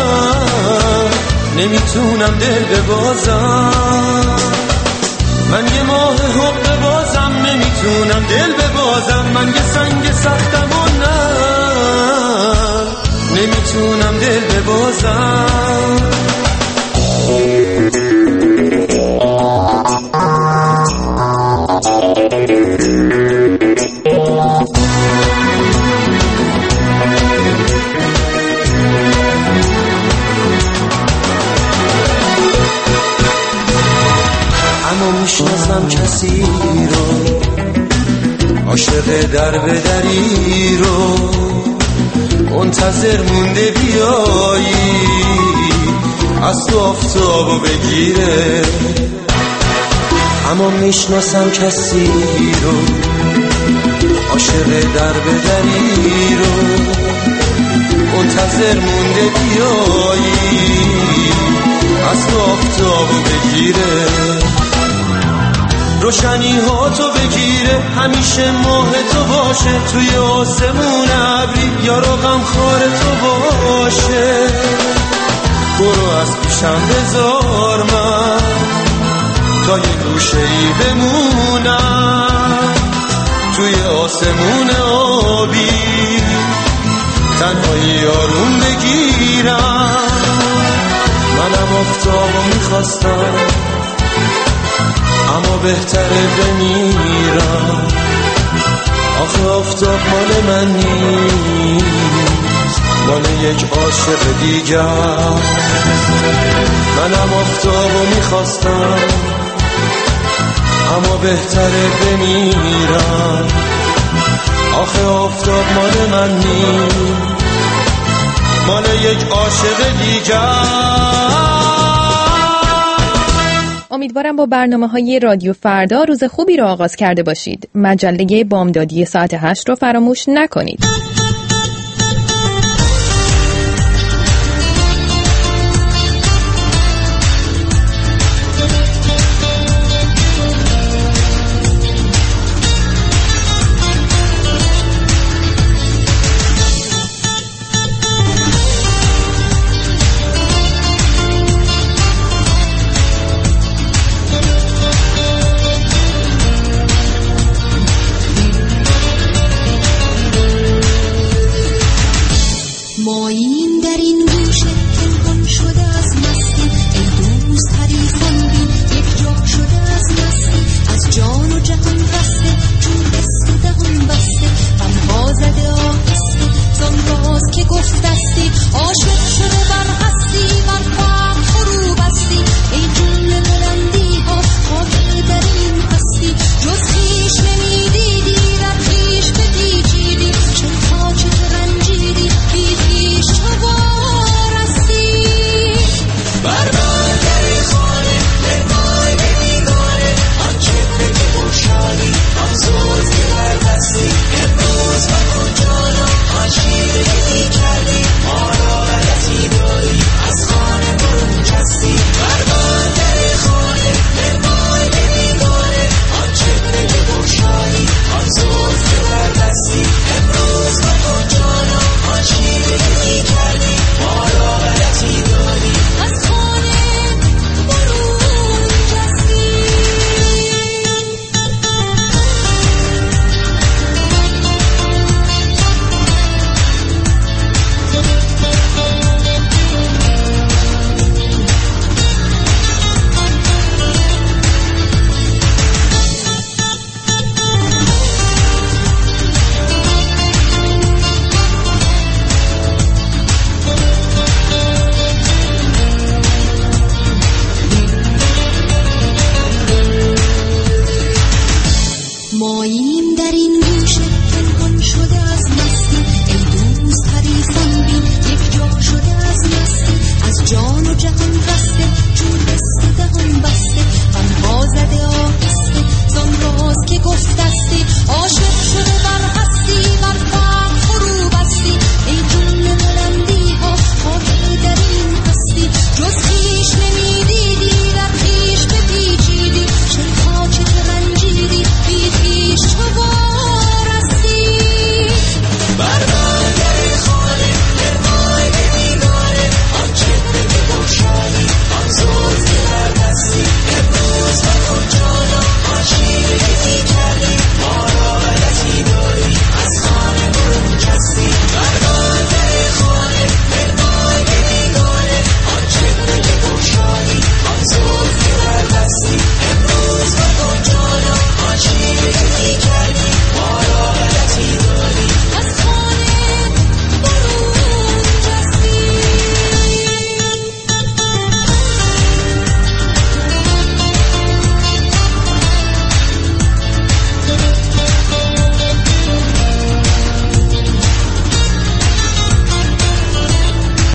نمیتونم دل ببازم، من یه ماه حق بازم، نمیتونم دل ببازم، من یه سنگ سختم و نه نمیتونم دل ببازم. اما میشناسم کسی رو، عاشق در به دری رو، منتظر مونده بیایی از تو آفتابو بگیره. اما میشناسم کسی رو، عاشق در به دری رو، منتظر مونده بیایی از تو آفتابو بگیره. روشنی ها تو بگیره، همیشه ماه تو باشه، توی آسمون ابری یارو غمخوار تو باشه. برو از پیشم بذار من تا یه گوشه ای بمونم، توی آسمون آبی تنهایی آروم بگیرم. منم آفتابو میخواستم اما بهتره بمیرم، آخه آفتاب مال من نیست، مال یک عاشق دیگر. منم آفتابو میخواستم اما بهتره بمیرم، آخه آفتاب مال من نیست، مال یک عاشق دیگر. امیدوارم با برنامه‌های رادیو فردا روز خوبی را آغاز کرده باشید. مجله بامدادی ساعت 8 رو فراموش نکنید.